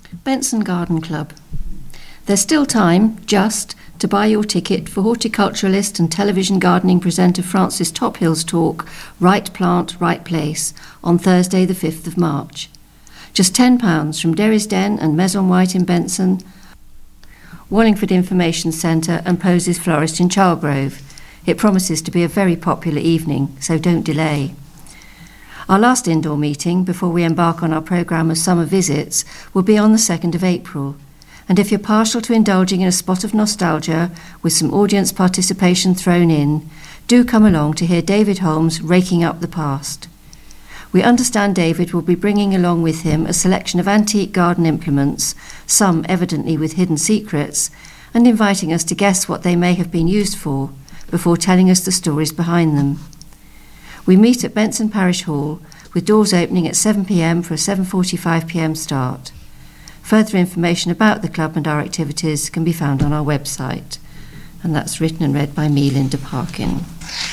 Benson Garden Club. There's still time, just, to buy your ticket for horticulturalist and television gardening presenter Francis Tophill's talk, Right Plant, Right Place, on Thursday the 5th of March. Just £10 from Derry's Den and Maison White in Benson, Wallingford Information Centre and Posey's Florist in Chargrove. It promises to be a very popular evening, so don't delay. Our last indoor meeting, before we embark on our programme of summer visits, will be on the 2nd of April. And if you're partial to indulging in a spot of nostalgia, with some audience participation thrown in, do come along to hear David Holmes raking up the past. We understand David will be bringing along with him a selection of antique garden implements, some evidently with hidden secrets, and inviting us to guess what they may have been used for, before telling us the stories behind them. We meet at Benson Parish Hall, with doors opening at 7 p.m. for a 7:45 p.m. start. Further information about the club and our activities can be found on our website. And that's written and read by me, Linda Parkin.